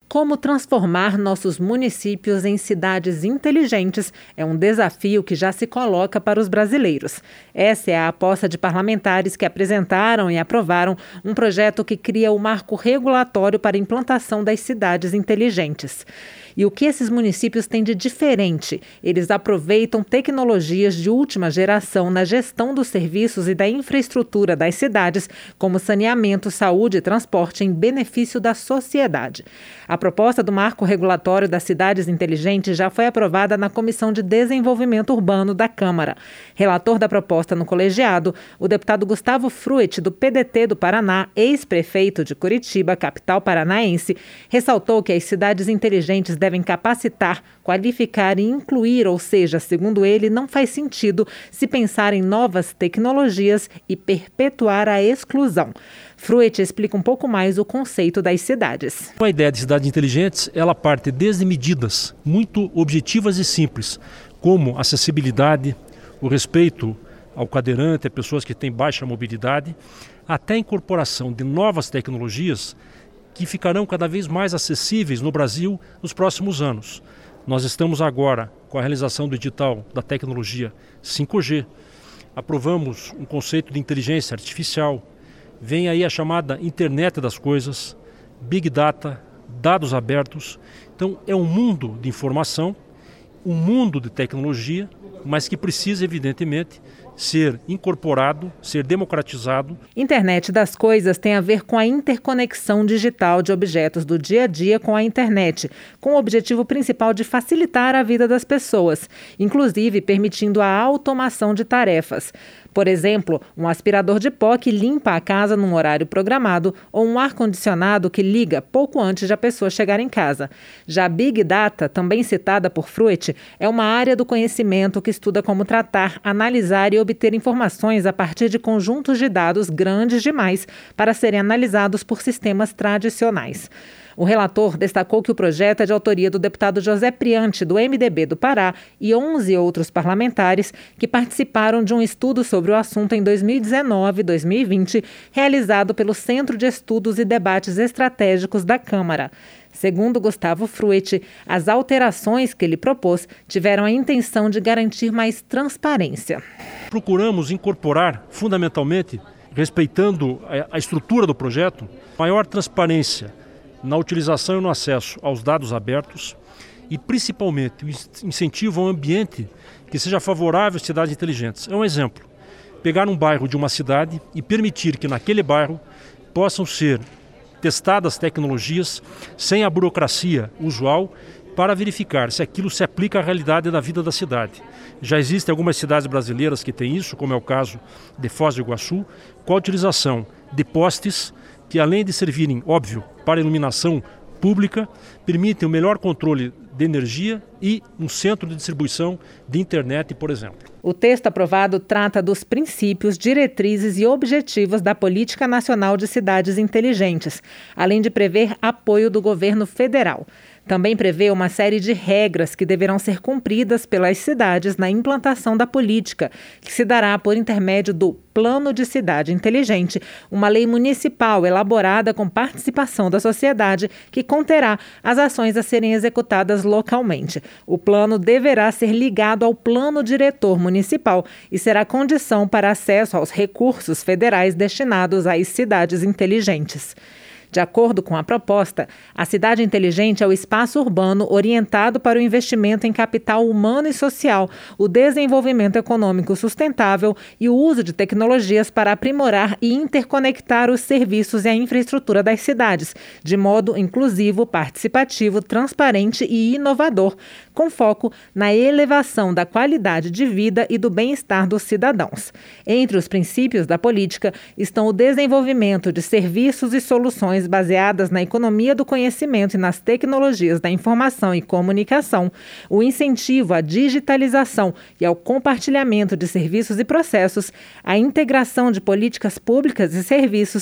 Como transformar nossos municípios em cidades inteligentes é um desafio que já se coloca para os brasileiros. Essa é a aposta de parlamentares que apresentaram e aprovaram um projeto que cria o marco regulatório para a implantação das cidades inteligentes. E o que esses municípios têm de diferente? Eles aproveitam tecnologias de última geração na gestão dos serviços e da infraestrutura das cidades, como saneamento, saúde e transporte, em benefício da sociedade. A proposta do Marco Regulatório das Cidades Inteligentes já foi aprovada na Comissão de Desenvolvimento Urbano da Câmara. Relator da proposta no colegiado, o deputado Gustavo Fruet, do PDT do Paraná, ex-prefeito de Curitiba, capital paranaense, ressaltou que as cidades inteligentes devem capacitar, qualificar e incluir, ou seja, segundo ele, não faz sentido se pensar em novas tecnologias e perpetuar a exclusão. Fruet explica um pouco mais o conceito das cidades. A ideia de cidades inteligentes, ela parte desde medidas muito objetivas e simples, como acessibilidade, o respeito ao cadeirante, a pessoas que têm baixa mobilidade, até a incorporação de novas tecnologias que ficarão cada vez mais acessíveis no Brasil nos próximos anos. Nós estamos agora com a realização do edital da tecnologia 5G, aprovamos um conceito de inteligência artificial, vem aí a chamada internet das coisas, big data, dados abertos. Então é um mundo de informação, um mundo de tecnologia, mas que precisa evidentemente ser incorporado, ser democratizado. Internet das coisas tem a ver com a interconexão digital de objetos do dia a dia com a internet, com o objetivo principal de facilitar a vida das pessoas, inclusive permitindo a automação de tarefas. Por exemplo, um aspirador de pó que limpa a casa num horário programado ou um ar-condicionado que liga pouco antes de a pessoa chegar em casa. Já a Big Data, também citada por Fruet, é uma área do conhecimento que estuda como tratar, analisar e obter informações a partir de conjuntos de dados grandes demais para serem analisados por sistemas tradicionais. O relator destacou que o projeto é de autoria do deputado José Priante, do MDB do Pará, e 11 outros parlamentares que participaram de um estudo sobre o assunto em 2019 e 2020, realizado pelo Centro de Estudos e Debates Estratégicos da Câmara. Segundo Gustavo Fruet, as alterações que ele propôs tiveram a intenção de garantir mais transparência. Procuramos incorporar, fundamentalmente, respeitando a estrutura do projeto, maior transparência na utilização e no acesso aos dados abertos e, principalmente, o incentivo a um ambiente que seja favorável às cidades inteligentes. É um exemplo, pegar um bairro de uma cidade e permitir que naquele bairro possam ser testadas tecnologias sem a burocracia usual para verificar se aquilo se aplica à realidade da vida da cidade. Já existem algumas cidades brasileiras que têm isso, como é o caso de Foz do Iguaçu, com a utilização de postes que, além de servirem, óbvio, para iluminação pública, permitem o melhor controle de energia e um centro de distribuição de internet, por exemplo. O texto aprovado trata dos princípios, diretrizes e objetivos da Política Nacional de Cidades Inteligentes, além de prever apoio do governo federal. Também prevê uma série de regras que deverão ser cumpridas pelas cidades na implantação da política, que se dará por intermédio do Plano de Cidade Inteligente, uma lei municipal elaborada com participação da sociedade que conterá as ações a serem executadas localmente. O plano deverá ser ligado ao Plano Diretor Municipal e será condição para acesso aos recursos federais destinados às cidades inteligentes. De acordo com a proposta, a cidade inteligente é o espaço urbano orientado para o investimento em capital humano e social, o desenvolvimento econômico sustentável e o uso de tecnologias para aprimorar e interconectar os serviços e a infraestrutura das cidades, de modo inclusivo, participativo, transparente e inovador, com foco na elevação da qualidade de vida e do bem-estar dos cidadãos. Entre os princípios da política estão o desenvolvimento de serviços e soluções baseadas na economia do conhecimento e nas tecnologias da informação e comunicação, o incentivo à digitalização e ao compartilhamento de serviços e processos, a integração de políticas públicas e serviços,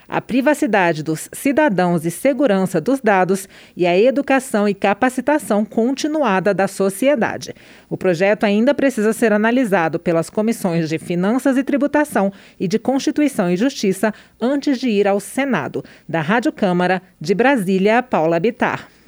a privacidade dos cidadãos e segurança dos dados e a educação e capacitação continuada da sociedade. O projeto ainda precisa ser analisado pelas comissões de Finanças e Tributação e de Constituição e Justiça antes de ir ao Senado. Da Rádio Câmara, de Brasília, Paula Bittar.